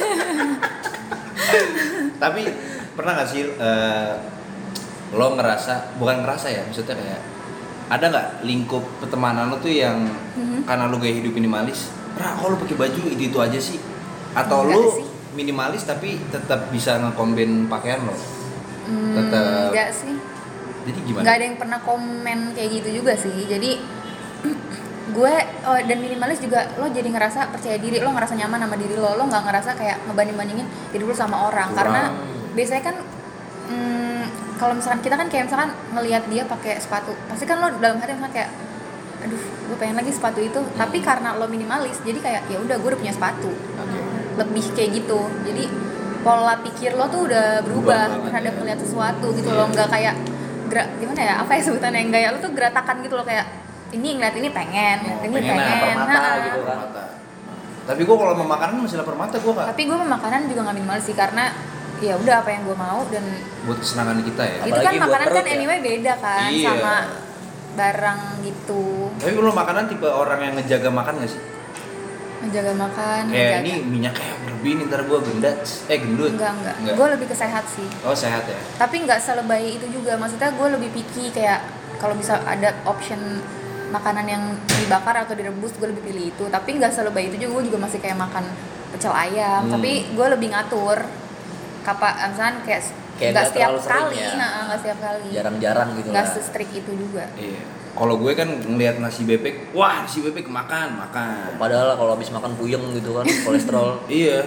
Tapi pernah nggak sih eh, lo ngerasa, bukan ngerasa ya, maksudnya kayak ada nggak lingkup pertemanan lo tuh yang Mhm. karena lo gaya hidup minimalis, Ra, kok lo pakai baju itu itu aja sih? Atau Enggak lo sih. minimalis tapi tetap bisa ngekombin pakaian lo? Hmm, Tetap. enggak sih. Jadi gimana? Nggak ada yang pernah komen kayak gitu juga sih. Jadi gue oh, dan minimalis juga lo jadi ngerasa percaya diri, lo ngerasa nyaman sama diri lo, lo nggak ngerasa kayak ngebanding-bandingin diri lo sama orang. Kurang. Karena biasanya kan mm, kalau misalkan kita kan kayak misalkan ngelihat dia pakai sepatu, pasti kan lo dalam hati misalkan kayak aduh gue pengen lagi sepatu itu, tapi karena lo minimalis jadi kayak ya udah gue udah punya sepatu, Oke. lebih kayak gitu. Jadi pola pikir lo tuh udah Berubah berubah banget terhadap ya. melihat sesuatu gitu loh, nggak kayak gerak gimana ya, apa ya sebutannya, yang gaya lo tuh geratakan gitu loh, kayak ini ngeliat ini pengen, ngeliat Oh, ini pengen pengen, lapar mata Nah, gitu kan. Mata. Tapi gue kalau mau makanan masih lapar mata gue kak. tapi gue makanan juga nggak minimalis sih, karena ya udah apa yang gue mau, dan Buat kesenangan kita ya. itu kan Apalagi buat makanan perut kan ya. anyway beda kan Iya. sama barang gitu. Tapi lo makanan tipe orang yang ngejaga makan gak sih? Menjaga makan, Kayak menjaga. ini minyak kayak berlebih nih, ntar gue gendat, eh gendut. enggak enggak, gue lebih ke sehat sih, Oh sehat ya. tapi nggak selebay itu juga. Maksudnya gue lebih picky, kayak kalau bisa ada option makanan yang dibakar atau direbus, gue lebih pilih itu. Tapi nggak selebay itu juga, gue juga masih kayak makan pecel ayam, Hmm. tapi gue lebih ngatur kapan, misalkan kayak Kayak nggak nggak setiap terlalu sering kali, ya. nah nggak setiap kali, Jarang-jarang gitu nggak lah. se-strict itu juga. Iya. Kalau gue kan ngeliat nasi bebek, wah nasi bebek makan, makan. Padahal kalau habis makan puyeng gitu kan, kolesterol. Iya.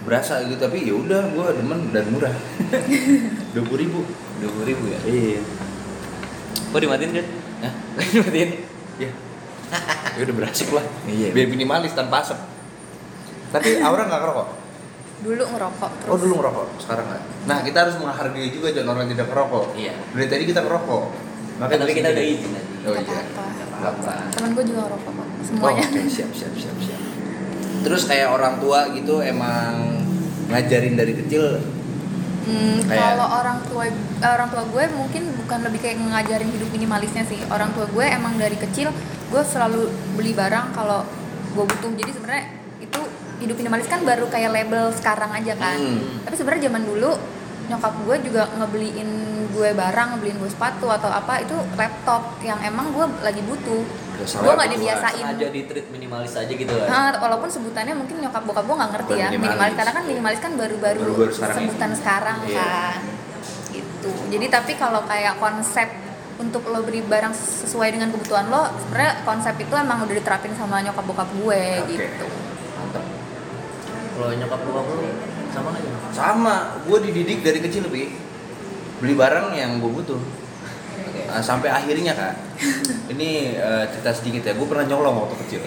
berasa gitu, tapi ya udah gue demen dan murah. dua puluh ribu. dua puluh ribu ya. Iya. Kok dimatiin kan? Hah? Dimatiin. Ya. Ya udah berasik lah. Iya. Biar minimalis tanpa asap. Tapi Aura nggak ngerokok. Dulu ngerokok terus. Oh dulu ngerokok, sekarang nggak. Nah kita harus menghargai juga jangan orang yang tidak ngerokok. Iya. Dari tadi kita ngerokok. Makanya tapi kita sendiri. udah izin tadi. Oh Nggak iya. apa-apa. Nggak apa-apa. Temen gue juga ngerokok kok, Oh, semuanya. oke, siap siap siap siap. Terus kayak orang tua gitu emang ngajarin dari kecil. Hmm, Kayak- kalau orang tua orang tua gue mungkin bukan lebih kayak ngajarin hidup minimalisnya sih. Orang tua gue emang dari kecil gue selalu beli barang kalau gue butuh. Jadi sebenarnya itu hidup minimalis kan baru kayak label sekarang aja kan. Hmm. Tapi sebenarnya zaman dulu nyokap gue juga ngebeliin gue barang, ngebeliin gue sepatu atau apa itu laptop yang emang gue lagi butuh. Dasar Gue nggak laptop, dibiasain. Sengaja di treat minimalis aja gitu kan. Nah, walaupun sebutannya mungkin nyokap bokap gue nggak ngerti Bukan ya minimalis. minimalis karena kan minimalis kan baru-baru Baru-baru sekarang sebutan ini. sekarang Iya. kan gitu. Jadi tapi kalau kayak konsep untuk lo beli barang sesuai dengan kebutuhan lo, sebenarnya konsep itu emang udah diterapin sama nyokap bokap gue Oke. gitu. Mantap. Kalau nyokap bokap lu sama aja. Sama, gue dididik dari kecil lebih beli barang yang gue butuh. Nah, sampai akhirnya kak, ini uh, cerita sedikit ya, gue pernah nyolong waktu kecil.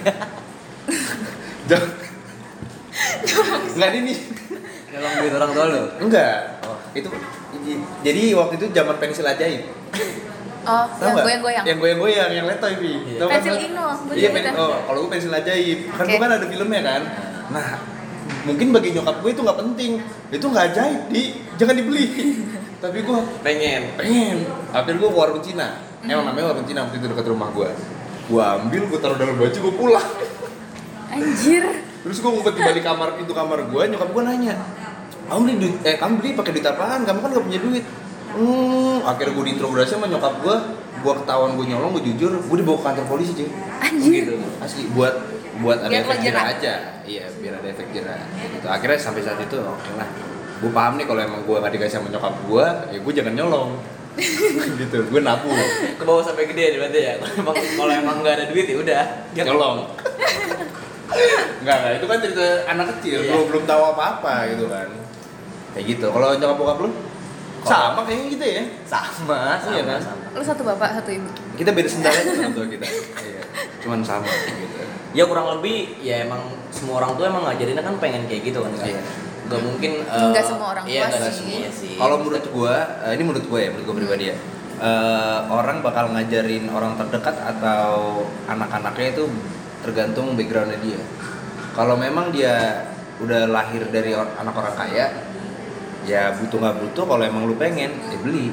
Jangan, nggak ini, Nyolong duit orang tua lu. enggak. Oh. Itu jadi waktu itu zaman pensil ajaib. Oh, Tahu yang nggak? goyang-goyang. Yang goyang-goyang, yang letoy Pi. Iya. Tahu kan? Pensil Ino, gue Iya, juga pen- gitu. oh, kalau gue pensil ajaib. Kan Oke. gue kan ada filmnya kan. Nah, mungkin bagi nyokap gue itu nggak penting. Itu nggak ajaib, di jangan dibeli. Tapi gue Pengen. pengen. Akhirnya gue ke warung Cina. Emang namanya warung Cina waktu itu dekat rumah gue. Gue ambil, gue taruh dalam baju, gue pulang. Anjir. Terus gue ngumpet di balik kamar, pintu kamar gue. Nyokap gue nanya, kamu beli duit, eh kamu beli pakai duit apaan? Kamu kan gak punya duit. Hmm, akhirnya gue diinterogasi sama nyokap gue. Gue ketahuan gue nyolong, gue jujur, gue dibawa ke kantor polisi cuy. Anjir. Gitu. Asli buat buat ada Biar lo efek jerah jerah. aja. Iya, biar ada efek jerah. Gitu. Akhirnya sampai saat itu oke lah. Gue paham nih kalau emang gue gak dikasih sama nyokap gue, ya gue jangan nyolong. Gitu, gue nabung. Ke bawah sampai gede berarti ya. Kalau emang kalau emang enggak ada duit ya udah. Nyolong. Enggak, enggak, itu kan cerita anak kecil, Iya. belum belum tahu apa-apa gitu kan. Kayak gitu. Kalau nyokap bokap lu? Sama kayaknya gitu ya. Sama, sama, Iya kan? sama. Lu satu bapak, satu ibu. Kita beda sendal aja orang tua kita. Iya. Cuman sama gitu. Ya kurang lebih ya emang semua orang tua emang ngajarinnya kan pengen kayak gitu kan. Iya. Gak mungkin Nggak eh, semua orang iya, tua nggak sih. semua. Iya sih. Kalau menurut gua, eh, ini menurut gua ya, menurut gua pribadi ya. eh, orang bakal ngajarin orang terdekat atau anak-anaknya itu tergantung backgroundnya dia. Kalau memang dia udah lahir dari or- anak orang kaya, ya butuh nggak butuh. Kalau emang lu pengen, ya beli.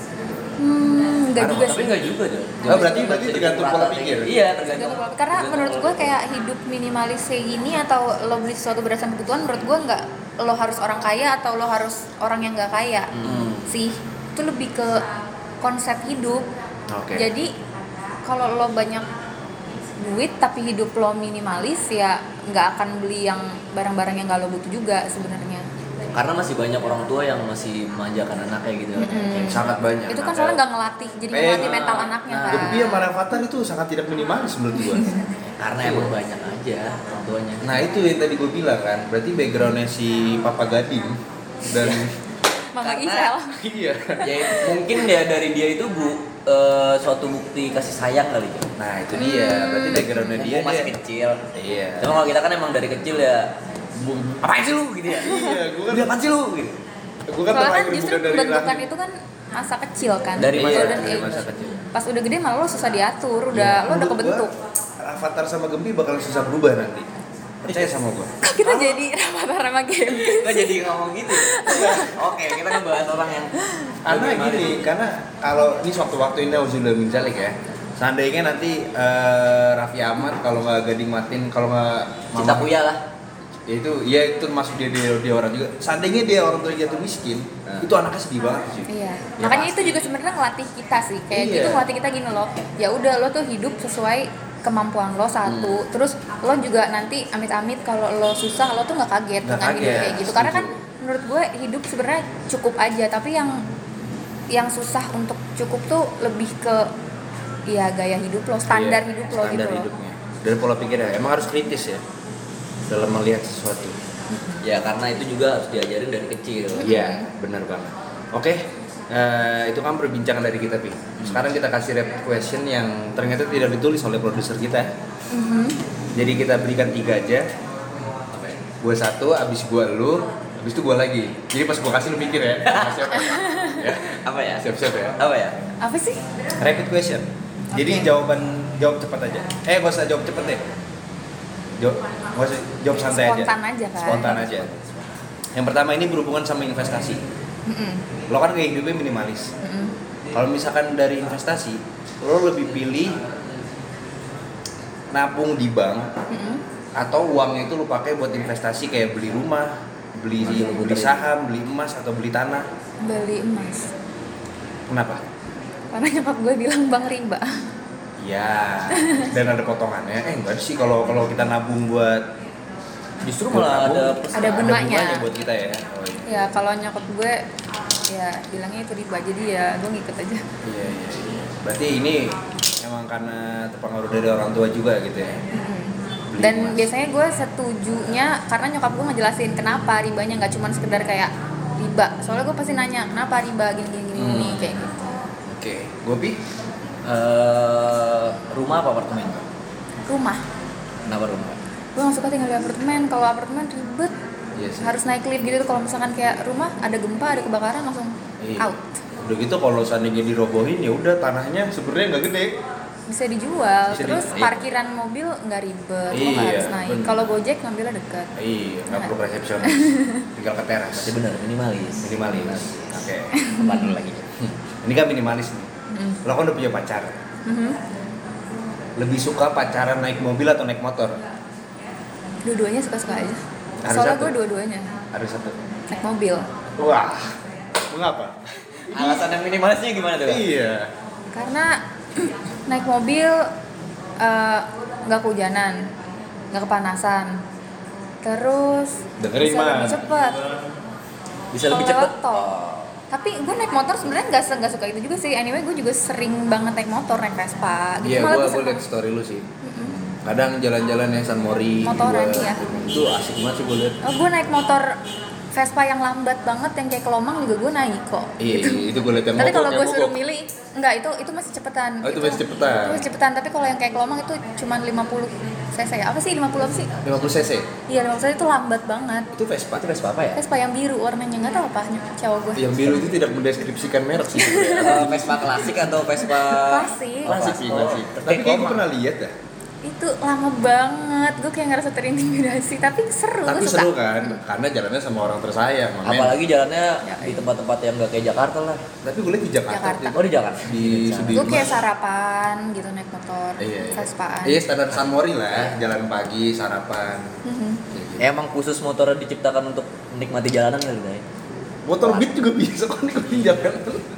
Hmm, enggak Karena- juga tapi sih. enggak juga dong. Oh, berarti- berarti Jadi tergantung rata pola kayak pikir. gitu. Iya, tergantung. Tergantung pola- karena tergantung menurut pola gue pikir. kayak hidup minimalis kayak gini atau lo beli sesuatu berdasarkan kebutuhan, menurut gue nggak lo harus orang kaya atau lo harus orang yang nggak kaya Hmm. sih. Itu lebih ke konsep hidup. Oke. Jadi kalau lo banyak duit tapi hidup lo minimalis, ya nggak akan beli yang barang-barang yang nggak lo butuh juga sebenarnya. Karena masih banyak orang tua yang masih memanjakan anaknya gitu. Mm-mm. Sangat banyak. Itu kan Ada- soalnya nggak ngelatih, jadi Eh, ngelatih mental anaknya nah, kan. Gempi sama Rafathar itu sangat tidak minimalis menurut gua. Karena emang banyak aja orang tuanya. Nah itu yang tadi gue bilang kan, berarti backgroundnya si Papa Gading dan Mama Karena- Isel. iya. Ya mungkin ya dari dia itu bu eh, suatu bukti kasih sayang kali ya. Nah itu dia, berarti backgroundnya dia Mumpung masih dia- kecil. Iya. Cuma kalau kita kan emang dari kecil ya bu- apaan sih lu gitu ya. Iya, gue kan Udah apaan sih lu gitu. gue kan Soalnya kan terlahir justru bukan dari pembentukan rahim. itu kan masa kecil kan. Dari Pas masa- udah- dari eh, masa kecil. Pas udah gede malah lo susah diatur, udah lo udah Menurut kebentuk. gua, Avatar sama Gempi bakal susah berubah nanti. Percaya sama gue. Kok kita jadi Rafathar sama Gempi? Kok jadi ngomong gitu? Oke, kita ngebahas orang yang Karena lebih gini, mari. karena kalau ini suatu-waktu ini Auzubillah min dzalik ya. Seandainya nanti eh, Raffi Ahmad kalau nggak Gading Martin, kalau nggak Cinta Mama- Kuya lah. ya itu ya itu masuk dia, dia dia orang juga. Seandainya dia orang tua jatuh miskin, Nah. itu anaknya sedih banget sih. Iya. Ya Makanya pasti. itu juga sebenarnya ngelatih kita sih. Kayak Iya. gitu ngelatih kita gini loh. Ya udah lo tuh hidup sesuai kemampuan lo satu. Hmm. Terus lo juga nanti amit-amit kalau lo susah lo tuh nggak kaget Nggak dengan hidup kaget, kayak gitu. Karena kan setuju. menurut gue hidup sebenarnya cukup aja, tapi yang yang susah untuk cukup tuh lebih ke ya gaya hidup lo, standar Iya, hidup lo standar gitu loh. hidupnya. Dan pola pikirnya emang harus kritis ya dalam melihat sesuatu. Ya karena itu juga harus diajarin dari kecil. Iya, benar banget. Oke, eh, itu kan perbincangan dari kita, Pi. Sekarang kita kasih rapid question yang ternyata tidak ditulis oleh produser kita. Mhm. Jadi kita berikan tiga aja. Gua satu, abis gua lu, abis itu gua lagi. Jadi pas gua kasih lu mikir ya. Siap ya. Ya. Apa ya? Siap-siap ya. Apa ya? Apa sih? Rapid question. Jadi Oke. jawaban jawab cepat aja. Eh, gak usah jawab cepet deh. Jawab, gak usah jawab santai aja. Spontan aja kan? Spontan aja. Yang pertama ini berhubungan sama investasi. Mm-mm. Lo kan kayak hidupnya minimalis. Mm-mm. Kalau misalkan dari investasi, lo lebih pilih nabung di bank Mm-mm. atau uangnya itu lo pakai buat investasi kayak beli rumah, beli beli saham, beli emas atau beli tanah. Beli emas. Kenapa? Karena nyokap gue bilang bang riba. Ya, dan ada potongannya. Eh enggak sih kalau kalau kita nabung buat Justru buat malah nabung, ada Ada bunganya. buat kita ya. Oh, iya. Ya kalau nyokap gue ya bilangnya itu riba, jadi ya gue ngikut aja. Iya, iya, iya. Berarti ini emang karena terpengaruh dari orang tua juga gitu ya. Mm-mm. Beli Dan emas. biasanya gue setujunya karena nyokap gue ngejelasin kenapa ribanya, nggak cuma sekedar kayak riba. Soalnya gue pasti nanya kenapa riba gini gini gini, Hmm. gini kayak gitu. Oke, gue Pi. eh, rumah apa apartemen? Rumah. Kenapa rumah? Gue nggak suka tinggal di apartemen. Kalau apartemen ribet, Iya sih. harus naik lift gitu tuh. Kalau misalkan kayak rumah ada gempa, ada kebakaran langsung Iya. out. Udah gitu kalau seandainya dirobohin ya udah tanahnya sebenarnya nggak gede. Bisa dijual. Bisa Terus di- parkiran mobil nggak ribet, lo nggak Iya, harus naik. bener. Kalau Gojek ngambilnya dekat. Iya, nggak perlu resepsionis, tinggal ke teras. Berarti benar minimalis. Minimalis. Oke. Kembali lagi. Ini kan minimalis nih. Mm. Lo kan udah punya pacar. Mhm. Lebih suka pacaran naik mobil atau naik motor? Dua-duanya suka-suka aja. Harus Soalnya satu. gue dua-duanya Ada satu. naik mobil. Wah, mengapa? Alasan yang minimalisnya gimana tuh? Iya. Karena naik mobil eh, nggak kehujanan, nggak kepanasan, terus Dengerin, bisa lebih Man. cepat. Bisa lebih Kalau cepet. lewat tol. Tapi gue naik motor sebenarnya nggak nggak suka itu juga sih. Anyway gue juga sering banget naik motor, naik Vespa. Gitu. Iya, Malah gua gue gua seneng. liat story lu sih. Kadang jalan-jalan yang San Mori Motoran, juga. iya. Itu asik banget sih gua liat. Oh, gue naik motor Vespa yang lambat banget yang kayak kelomang juga gue naik kok. Iya, itu gua liat yang Tapi mogok, kalau yang gue suruh mogok. milih, enggak itu itu masih cepetan. Oh, itu masih cepetan. Itu masih cepetan, tapi kalau yang kayak kelomang itu cuma lima puluh cc. Apa sih lima puluh apa sih? lima puluh cc. Iya, lima puluh cc itu lambat banget. Itu Vespa. Itu Vespa apa ya? Vespa yang biru warnanya nggak tahu apa cowok gue. Yang biru itu tidak mendeskripsikan merek sih. Eh, Vespa klasik atau Vespa Klasik. Klasik sih, klasik. Oh, Tapi kayak gue Koma. pernah lihat ya. Itu lama banget, gue kayak ngerasa terintimidasi, tapi seru, Tapi gue suka. seru kan, karena jalannya sama orang tersayang. Mamen. Apalagi jalannya Ya, di iya. tempat-tempat yang gak kayak Jakarta lah. Tapi gue lihat di Jakarta. Jakarta. tuh. Oh di Jakarta. Di Sudirman. Gue kayak sarapan gitu naik motor, Iya, iya. Vespaan. Iya, standar San Mori lah, jalan pagi, sarapan. Mhm. Kayak gitu. Emang khusus motornya diciptakan untuk menikmati jalanan kali guys. Motor beat juga bisa kok nikmatin jalan.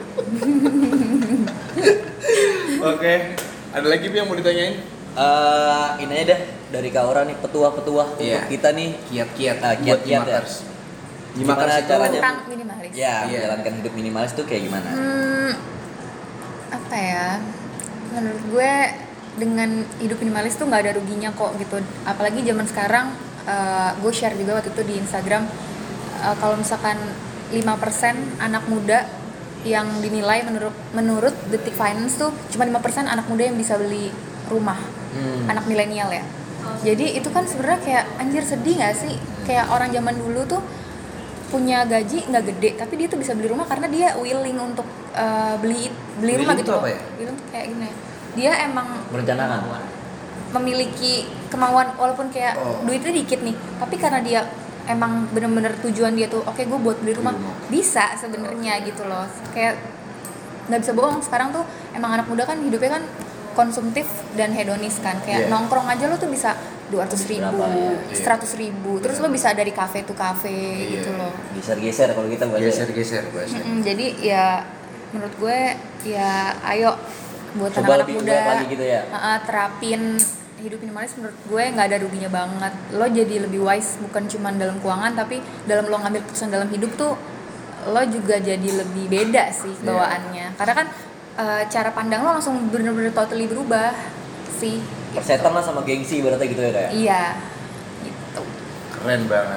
Oke, ada lagi Pi yang mau ditanyain? Eh ini aja deh dari Kak Ora nih petuah-petuah Iya. untuk kita nih. Kiat-kiat Ah, buat kiat-kiat ya. nyimakers. Gimana Nyimakers itu caranya? Tentang minimalis. Ya, Iya. menjalankan hidup minimalis tuh kayak gimana? Hmm, apa ya? Menurut gue dengan hidup minimalis tuh nggak ada ruginya kok gitu. Apalagi zaman sekarang, uh, gue share juga waktu itu di Instagram. uh, kalau misalkan lima persen anak muda yang dinilai menurut menurut Detik Finance tuh cuma lima persen anak muda yang bisa beli rumah. Hmm. Anak milenial ya. Jadi itu kan sebenarnya kayak anjir sedih nggak sih? Kayak orang zaman dulu tuh punya gaji nggak gede tapi dia tuh bisa beli rumah karena dia willing untuk uh, beli beli rumah Willing gitu tuh loh. apa ya? Willing tuh kayak gini. Dia emang Merencanakan. memiliki kemauan walaupun kayak Oh. duitnya dikit nih, tapi karena dia emang bener-bener tujuan dia tuh oke gue buat beli rumah, Beli rumah. bisa sebenarnya gitu loh. Kayak nggak bisa bohong sekarang tuh emang anak muda kan hidupnya kan konsumtif dan hedonis kan, kayak Iya. nongkrong aja lo tuh bisa dua ratus ribu, Berapa ya? seratus ribu, terus lo bisa dari kafe to kafe Iya. gitu loh. Geser-geser kalau kita bahasa. geser-geser bahasanya. Mm-mm, jadi ya menurut gue ya ayo buat Coba anak-anak lebih muda aware lagi gitu ya. uh-uh, terapin hidup minimalis. Menurut gue nggak ada ruginya banget. Lo jadi lebih wise bukan cuma dalam keuangan tapi dalam lo ngambil keputusan dalam hidup tuh lo juga jadi lebih beda sih bawaannya. Karena kan uh, cara pandang lo langsung bener-bener totally berubah sih. Persetan lah sama gengsi berarti gitu ya kayak. Iya. Gitu. Keren banget.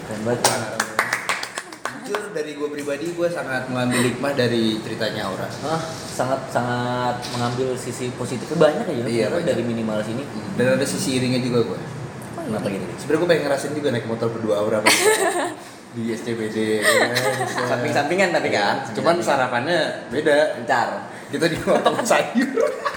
Keren banget. Jujur dari gue pribadi, gue sangat mengambil hikmah dari ceritanya Aura. Ah, sangat sangat mengambil sisi positifnya banyak ya. Iya, ternyata banyak. dari minimalis ini. Dan ada sisi iringnya juga gue. Kenapa gitu? Sebenarnya gue pengen ngerasain juga naik motor berdua Aura pas di S C B D. Samping-sampingan tapi kan. Cuman sarapannya beda. Encar. Kita di potong sayur.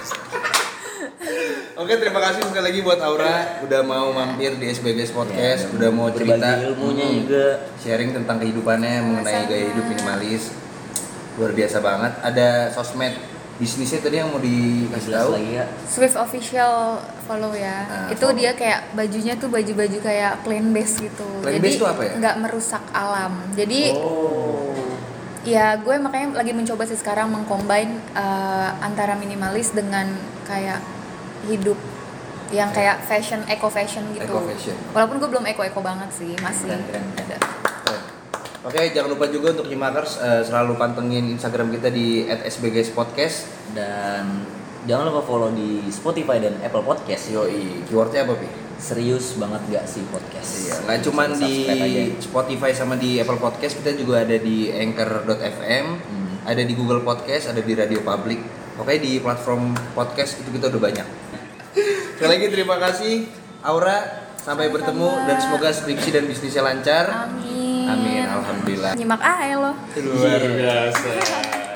Oke, terima kasih sekali lagi buat Aura udah mau mampir di S B G S Podcast, Ya, udah mau berbagi cerita ilmunya hmm, juga. sharing tentang kehidupannya mengenai Sama-sama. gaya hidup minimalis. Luar biasa banget. Ada sosmed bisnisnya tadi yang mau dikasih Jelas tahu. lagi ya. Swift official follow ya. Nah, itu follow. dia kayak bajunya tuh baju-baju kayak plain base gitu. Plain Jadi base tuh apa ya? nggak merusak alam. Jadi Oh. ya gue makanya lagi mencoba sih sekarang mengcombine uh, antara minimalis dengan kayak hidup yang kayak fashion, eco fashion gitu. Eco fashion. Walaupun gue belum eco-eco banget sih, masih Keren, keren. ada. Keren. Oke, jangan lupa juga untuk Nyimakers eh, selalu pantengin Instagram kita di et s b g s podcast. Dan jangan lupa follow di Spotify dan Apple Podcast. Yoi, keywordnya apa, Pi? Serius banget gak sih podcast? Iya, nggak cuman di Subscribe aja. Spotify sama di Apple Podcast, kita juga ada di anchor dot f m, Hmm. ada di Google Podcast, ada di Radio Public. Oke, di platform podcast itu kita udah banyak. Sekali lagi terima kasih Aura, sampai Sama-sama. bertemu dan semoga skripsi dan bisnisnya lancar. Amin. Amin, alhamdulillah. Nyimak aja lo. Luar biasa.